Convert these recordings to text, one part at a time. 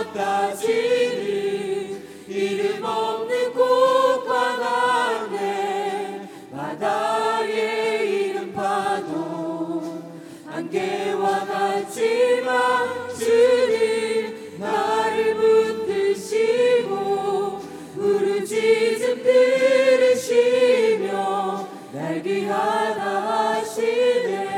피었다 지는 이름 없는 꽃과 같네. 바다에 이른 파도 안개와 같지만 주는 나를 붙드시고 부르짖음 들으시며 날 귀하다 하시네.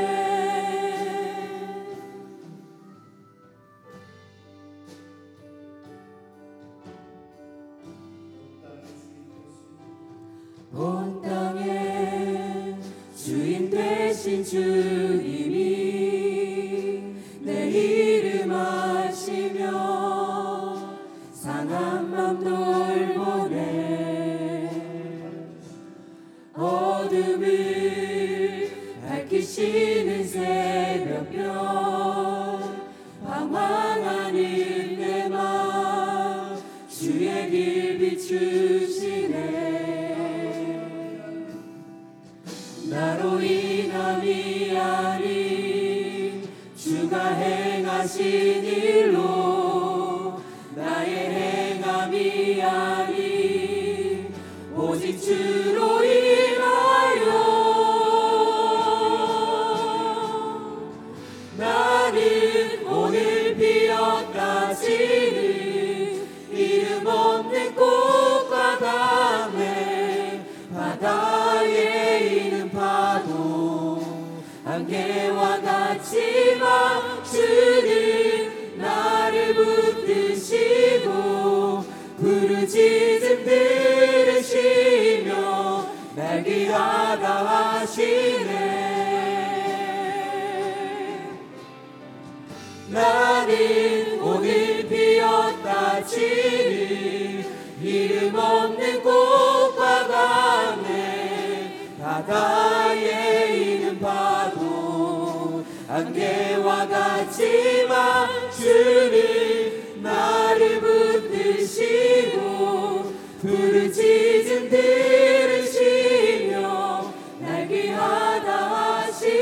온 땅에 주인 되신 주님이 내 이름 아시며 상한 맘 돌보네. 어둠을 밝히시는 새벽별 방황하는 내 맘 주의 길 비추시네. 나로 인함이 아닌 주가 행하신 일로 나의 행함이 아닌 오직 주로 인하여 나는 오늘 피었다 지는 이름 없는 꽃과 같네. 바다에 이른 파도 안개와 같지만 주는 나를 붙드시고 부르짖음 들으시며 날 귀하다 하시네. 나는 오늘 피었다 지는 이름 없는 꽃과 같네. 바다에 이른 파도 안개와 같지만 주는 나를 붙드시고 부르짖음 들으시며 날 귀하다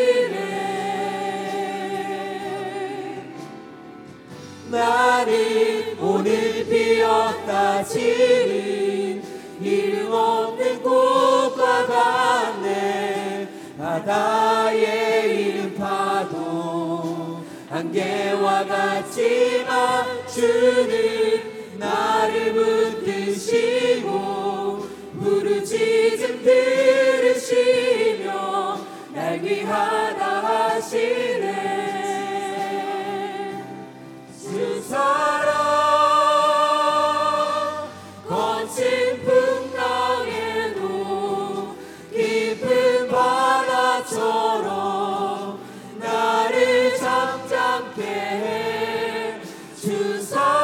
하시네. 나는 오늘 피었다 지는 이름 없는 꽃과 같네. 바다에 이른 파도 안개와 같지만 주는 나를 붙드시고 부르짖음 들으시며 날 귀하다 하시네. 주 사랑 거친 풍랑에도 깊은 바다처럼 나를 잠잠케 해. 주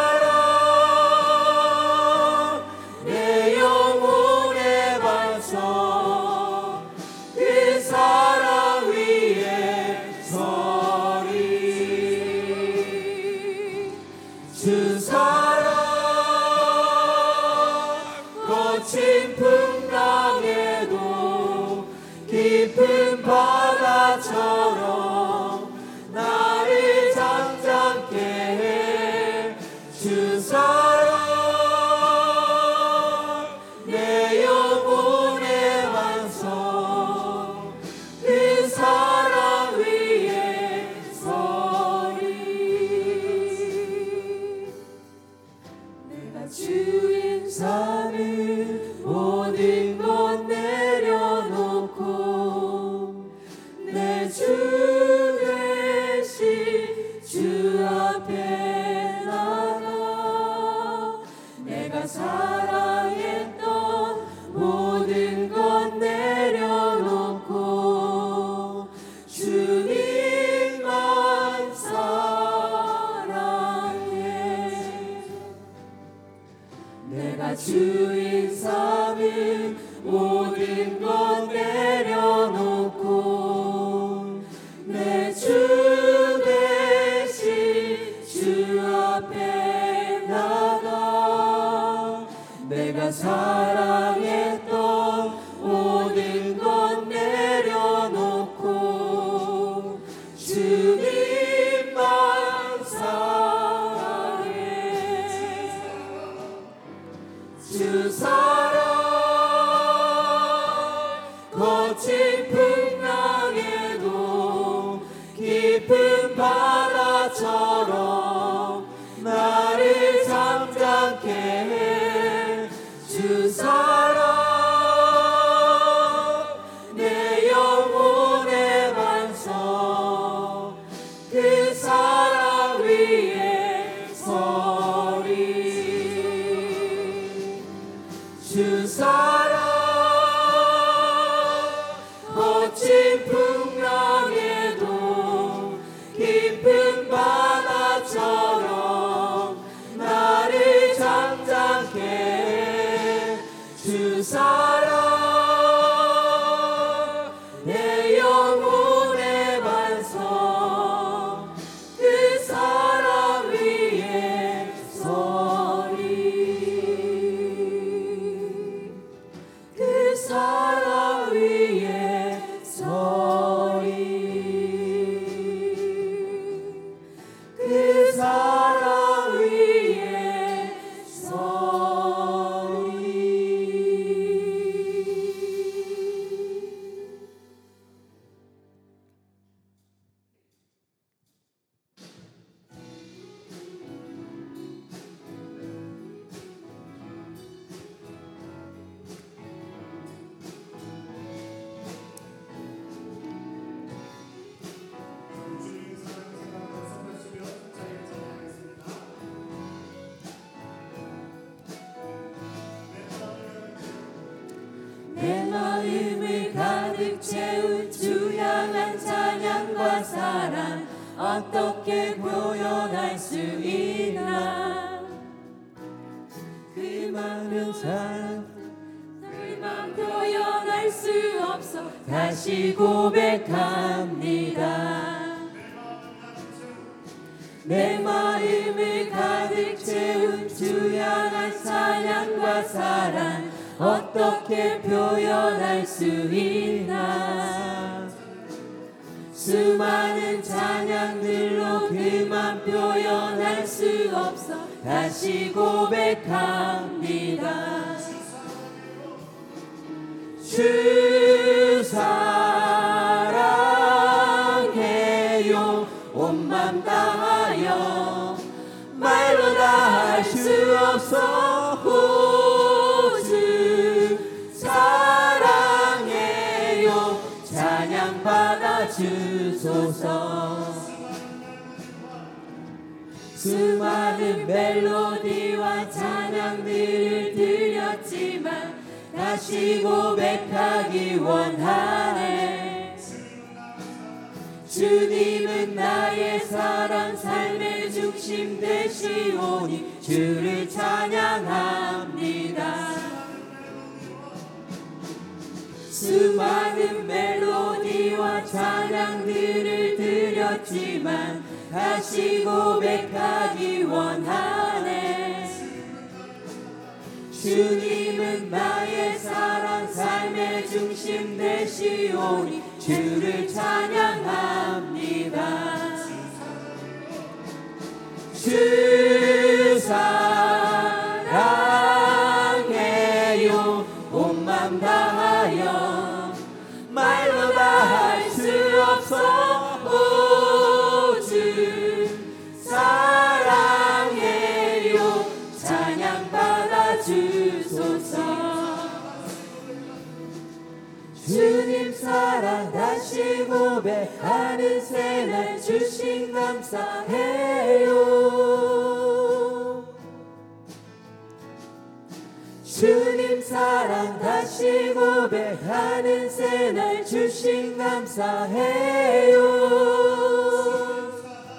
사랑 내 영혼의 반석 그 사랑 위에 서리. 주 사랑 거친 풍랑에도 깊은 바다처럼 나를 잠잠케 해. 주 사랑 내 영혼의 완성 그 사랑 위에 서리. 내가 주인 삼은 모든 것 내려놓고 내 주 대신 주 앞에 나가 내가 사랑했던 모든 것 내려놓고 주님만 사랑해. 내가 주인 삼은 모든 것 내려놓고 내 주 대신 주 앞에 나가 내가 사랑했던 모든 것 내려놓고 주님만 사랑해. 바다처럼 나를 잠잠케 해. 주 사랑 내 영혼의 반석 그 사랑 위에 서리. 주 사랑 거친 풍랑에도 깊은 바다처럼 나를 잠잠케 해. 주 사랑 내 영혼의 반석 그 사랑 위에 서리. 그 사랑 위에 서리. 그 사랑 위에 서리. 내 마음을 가득 채운 주 향한 찬양과 사랑 어떻게 표현할 수 있나. 그 많은 사랑 그만 표현할 수 없어 다시 고백합니다. 내 마음을 가득 채운 주 향한 찬양과 사랑 어떻게 표현할 수 있나. 수많은 찬양들로 그만 표현할 수 없어 다시 고백합니다. 주 사랑해요 온 맘 다하여 말로 다 할 수 없어. 주 사랑해요 찬양 받아주소서. 수많은 멜로디와 찬양들을 드렸지만 다시 고백하기 원하네. 주님은 나의 사랑 삶의 중심 되시오니 주를 찬양합니다. 수많은 멜로디와 찬양들을 드렸지만 다시 고백하기 원하네. 주님은 나의 사랑 삶의 중심 되시오니 주를 찬양합니다. 주 사랑해요 온 맘 다하여 말로 다 할 수 없어. 주 사랑해요 찬양 받아주소서. 주님 사랑 다시 고백하는 새날 주신 감사해요. 주님 사랑 다시 고백하는 새날 주신 감사해요.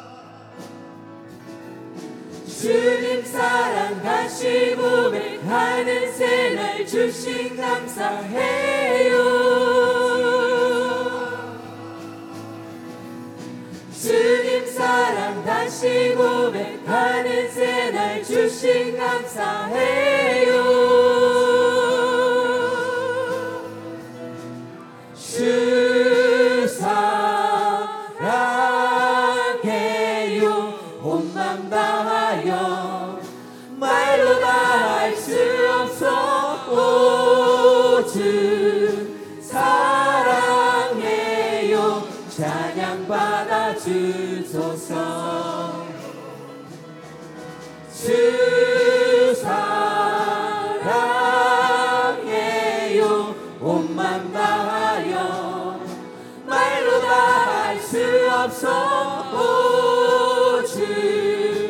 주님 사랑 다시 고백하는 새날 주신 감사해요. 주님 사랑 다시 고백하는 새날 주신 감사해요. 주 사랑해요 온 맘 다하여 말로 다 할 수 없어. 주 사랑해요 찬양 받아주소서. 주소서. 주 사랑해요 온맘 다하여 말로 다 할 수 없어. 주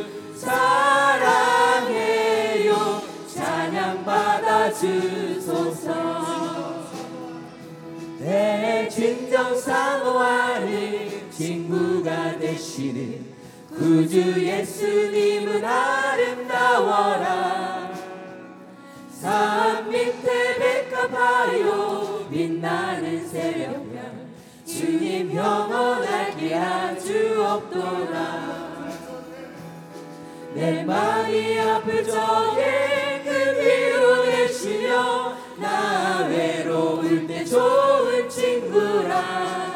사랑해요 찬양 받아 주소서. 내 진정 사모하는 친구가 되시는 구주 예수님은 아름다워라. 산 밑에 백합하여 빛나는 새벽별 주님 영원하게 아주 없도다. 내 마음이 아플 적에 그 위로 계시며 나 외로울 때 좋은 친구라.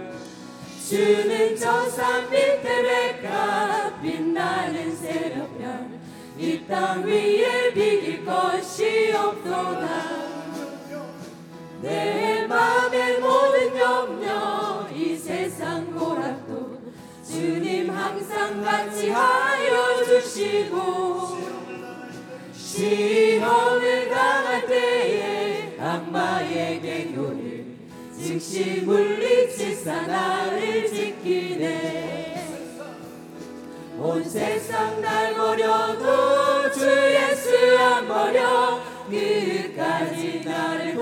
주는 저 산 밑에 백합 빛나는 새벽별 이 땅 위에 비길 것이 없도다. 내 맘의 모든 염려 이 세상 고락도 주님 항상 같이 하여 주시고 시험을 당할 때에 악마의 갱요를 즉시 물리치사 나를 지키네. 온 세상 날 버려도 주 예수 안 버려 끝까지 나를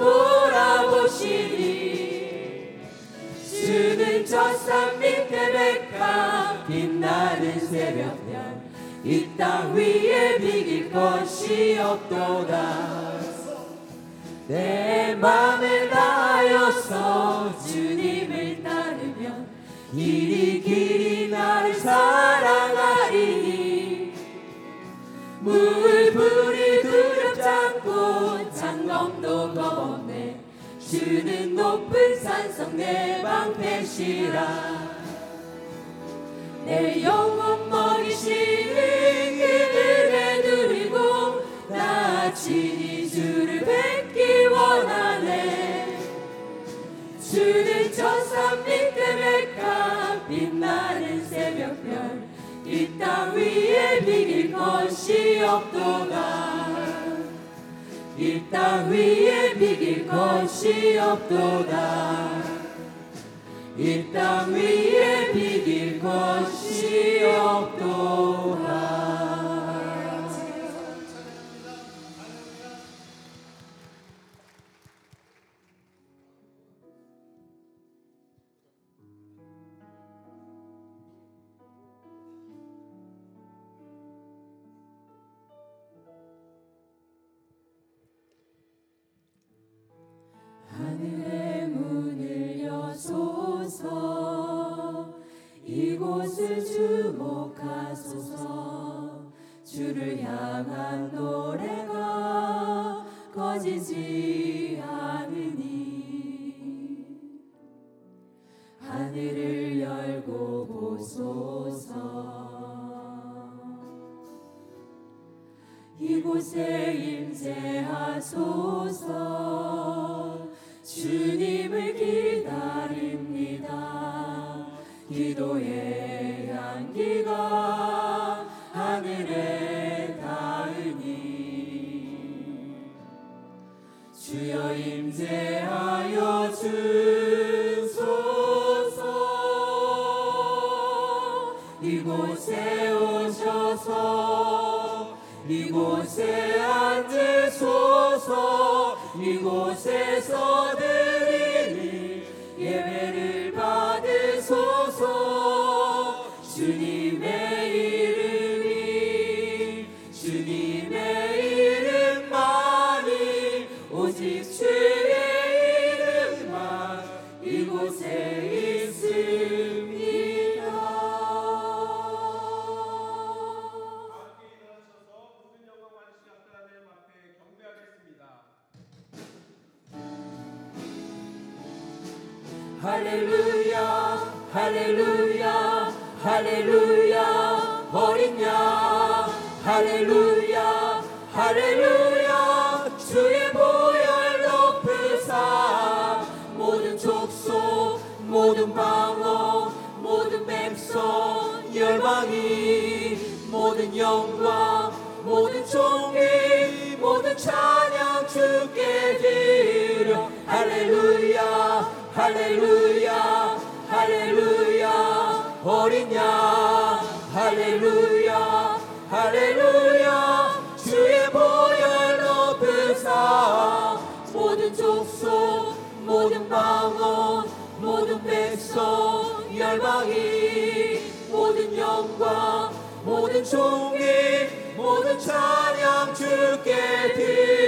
돌아보시니. 주는 저 산 밑에 백합 빛나는 새벽별 이 땅 위에 비길 것이 없도다. 내 맘을 다하여서 주님을 따르면 길이 길이 나를 사랑하리니. 물불이 두렵지 않고 장검도 겁없네. 주는 높은 산성 내 방패시라. 내 영혼 먹이시는 그들의 누리고 나 친히 주를 뵙기 원하네. 주는 저 산 밑에 백합 빛나는 새벽별 이 땅 위에 비길 것이 없도다. 이 땅 위에 비길 것이 없도다. 이 땅 위에 비길 것이 없도다. 하늘의 문을 여소서. 이곳을 주목하소서. 주를 향한 노래가 꺼지지 않으니. 하늘을 열고 보소서. 이곳에 임재하소서. 주님을 기다립니다. 기도의 향기가 하늘에 닿으니. 주여 임재하여 주소서. 이곳에 오셔서 이곳에 앉으소서. 이곳에서 드리니 예배를 받으소서. 주님의 이름이 주님의 이름만이 오직 주의 이름만 이곳에 있습니다. 할렐루야 할렐루야 할렐루야 어린 양 할렐루야 할렐루야 주의 보혈 높으사 모든 족속 모든 방언 모든 백성 열방이 모든 영광 모든 존귀 모든 찬양 주께 드려 할렐루야 할렐루야 할렐루야 어린 양 할렐루야 할렐루야 주의 보혈 높으사 모든 족속 모든 방언 모든 백성 열방이 모든 영광 모든 존귀 모든 찬양 주께 드려